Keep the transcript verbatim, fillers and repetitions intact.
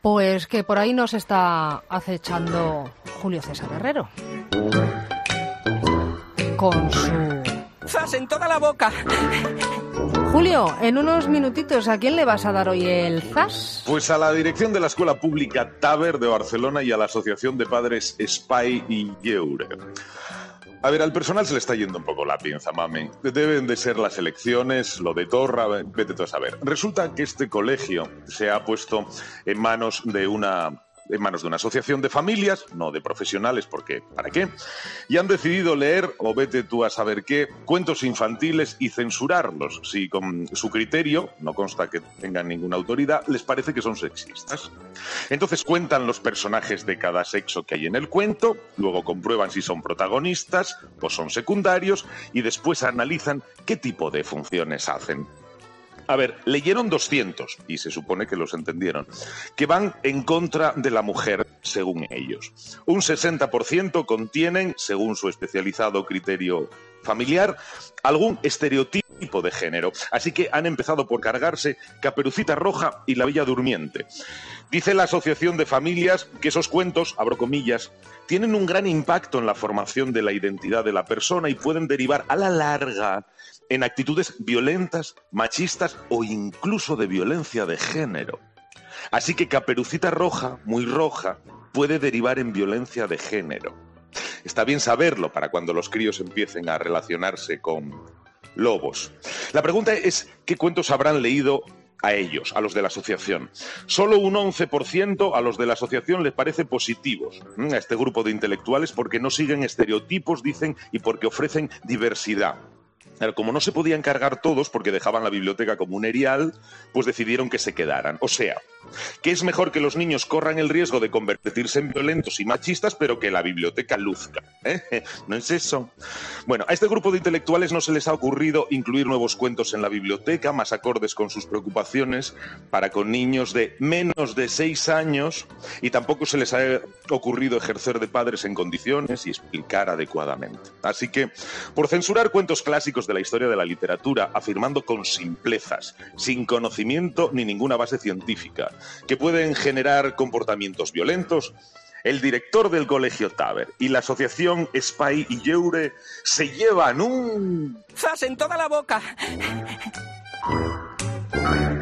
Pues que por ahí nos está acechando Julio César Herrero. Con su... ¡Zas en toda la boca! Julio, en unos minutitos, ¿a quién le vas a dar hoy el zas? Pues a la dirección de la Escuela Pública Taber de Barcelona y a la Asociación de Padres Espai i Lleure. A ver, al personal se le está yendo un poco la pinza, mami. Deben de ser las elecciones, lo de Torra, vete tú a saber. Resulta que este colegio se ha puesto en manos de una... en manos de una asociación de familias, no de profesionales, porque ¿para qué? Y han decidido leer, o vete tú a saber qué, cuentos infantiles y censurarlos, si con su criterio, no consta que tengan ninguna autoridad, les parece que son sexistas. Entonces cuentan los personajes de cada sexo que hay en el cuento, luego comprueban si son protagonistas o son secundarios, y después analizan qué tipo de funciones hacen. A ver, leyeron doscientos, y se supone que los entendieron, que van en contra de la mujer, según ellos. Un sesenta por ciento contienen, según su especializado criterio familiar, algún estereotipo de género. Así que han empezado por cargarse Caperucita Roja y La Bella Durmiente. Dice la Asociación de Familias que esos cuentos, abro comillas, tienen un gran impacto en la formación de la identidad de la persona y pueden derivar a la larga en actitudes violentas, machistas o incluso de violencia de género. Así que Caperucita Roja, muy roja, puede derivar en violencia de género. Está bien saberlo para cuando los críos empiecen a relacionarse con lobos. La pregunta es, ¿qué cuentos habrán leído a ellos, a los de la asociación? Solo un once por ciento a los de la asociación les parece positivos a este grupo de intelectuales porque no siguen estereotipos, dicen, y porque ofrecen diversidad. Como no se podían cargar todos porque dejaban la biblioteca como un erial, pues decidieron que se quedaran. O sea, que es mejor que los niños corran el riesgo de convertirse en violentos y machistas, pero que la biblioteca luzca. ¿Eh? ¿No es eso? Bueno, a este grupo de intelectuales no se les ha ocurrido incluir nuevos cuentos en la biblioteca, más acordes con sus preocupaciones para con niños de menos de seis años, y tampoco se les ha ocurrido ejercer de padres en condiciones y explicar adecuadamente. Así que, por censurar cuentos clásicos de la historia de la literatura, afirmando con simplezas, sin conocimiento ni ninguna base científica, que pueden generar comportamientos violentos, el director del Colegio Taber y la Asociación Espai i Lleure se llevan un... ¡zas en toda la boca!